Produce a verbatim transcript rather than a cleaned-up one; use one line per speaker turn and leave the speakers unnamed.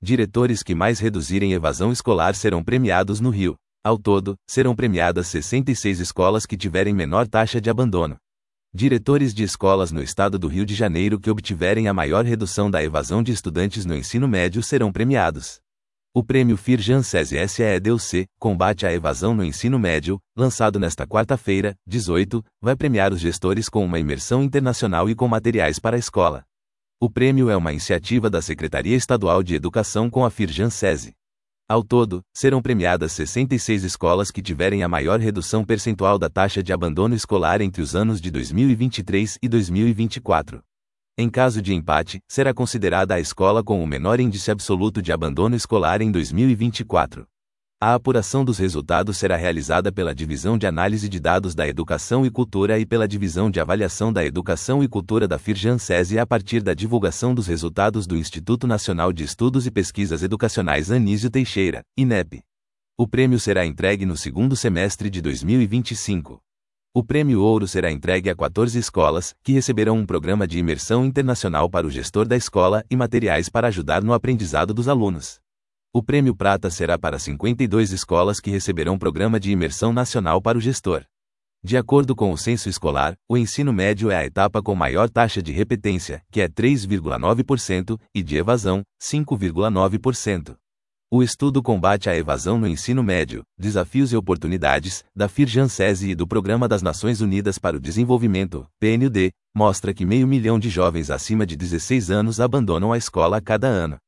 Diretores que mais reduzirem evasão escolar serão premiados no Rio. Ao todo, serão premiadas sessenta e seis escolas que tiverem menor taxa de abandono. Diretores de escolas no estado do Rio de Janeiro que obtiverem a maior redução da evasão de estudantes no ensino médio serão premiados. O prêmio Firjan SESI S E D U C, Combate à Evasão no Ensino Médio, lançado nesta quarta-feira, dezoito, vai premiar os gestores com uma imersão internacional e com materiais para a escola. O prêmio é uma iniciativa da Secretaria Estadual de Educação com a Firjan SESI. Ao todo, serão premiadas sessenta e seis escolas que tiverem a maior redução percentual da taxa de abandono escolar entre os anos de dois mil e vinte e três e dois mil e vinte e quatro. Em caso de empate, será considerada a escola com o menor índice absoluto de abandono escolar em dois mil e vinte e quatro. A apuração dos resultados será realizada pela Divisão de Análise de Dados da Educação e Cultura e pela Divisão de Avaliação da Educação e Cultura da Firjan SESI a partir da divulgação dos resultados do Instituto Nacional de Estudos e Pesquisas Educacionais Anísio Teixeira, INEP. O prêmio será entregue no segundo semestre de dois mil e vinte e cinco. O Prêmio Ouro será entregue a quatorze escolas, que receberão um programa de imersão internacional para o gestor da escola e materiais para ajudar no aprendizado dos alunos. O Prêmio Prata será para cinquenta e duas escolas que receberão programa de imersão nacional para o gestor. De acordo com o censo escolar, o ensino médio é a etapa com maior taxa de repetência, que é três vírgula nove por cento, e de evasão, cinco vírgula nove por cento. O estudo Combate à Evasão no Ensino Médio, Desafios e Oportunidades, da Firjan SESI e do Programa das Nações Unidas para o Desenvolvimento, P N U D, mostra que meio milhão de jovens acima de dezesseis anos abandonam a escola a cada ano.